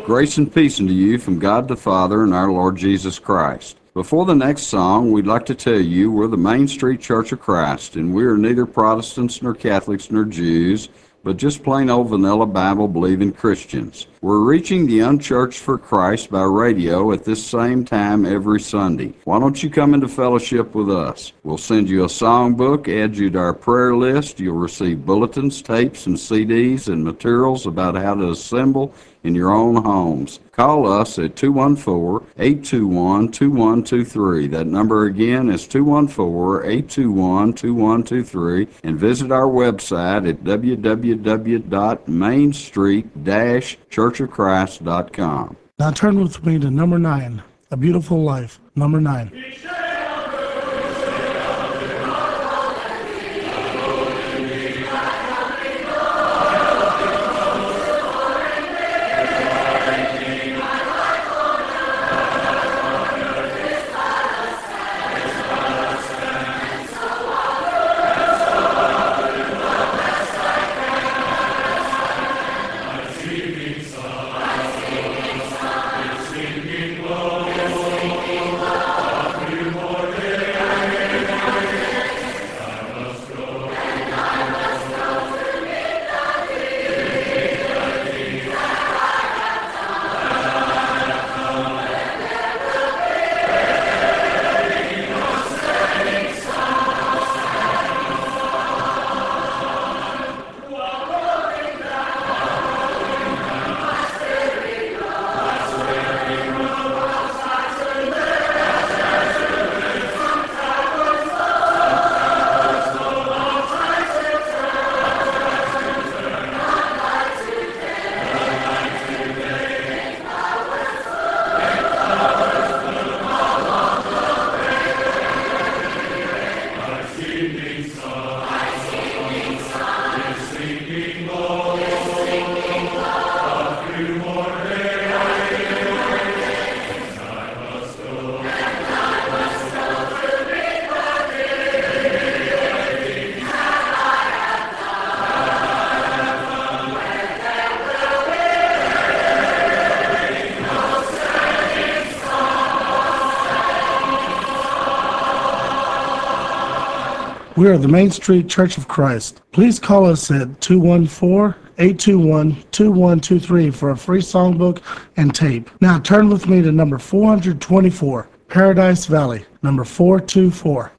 Grace and peace unto you from God the Father and our Lord Jesus Christ. Before the next song, we'd like to tell you we're the Main Street Church of Christ, and we are neither Protestants nor Catholics nor Jews, but just plain old vanilla Bible-believing Christians. We're reaching the unchurched for Christ by radio at this same time every Sunday. Why don't you come into fellowship with us? We'll send you a songbook, add you to our prayer list. You'll receive bulletins, tapes, and CDs and materials about how to assemble in your own homes. Call us at 214-821-2123. That number again is 214-821-2123, and visit our website at www.mainstreet-churchofchrist.com. Now turn with me to number 9, A Beautiful Life, number 9. We are the Main Street Church of Christ. Please call us at 214-821-2123 for a free songbook and tape. Now turn with me to number 424, Paradise Valley, number 424.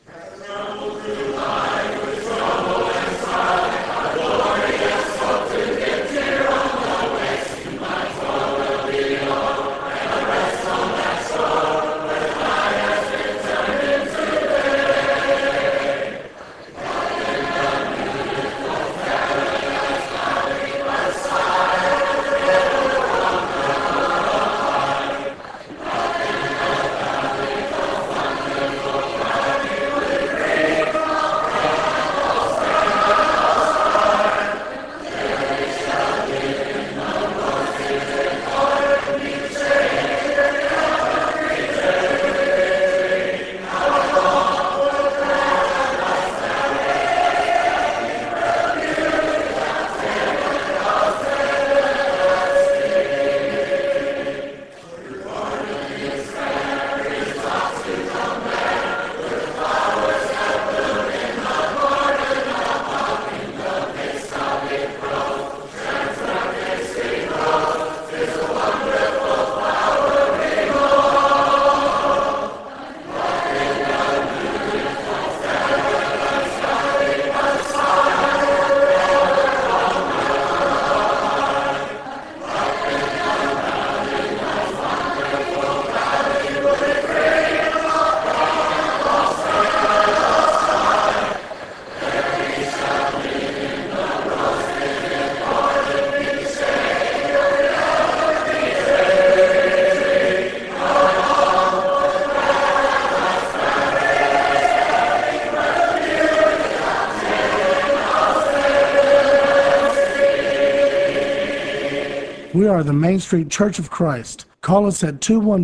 We are the Main Street Church of Christ. Call us at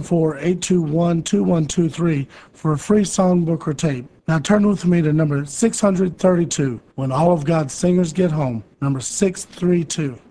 214-821-2123 for a free songbook or tape. Now turn with me to number 632, When All of God's Singers Get Home, number 632.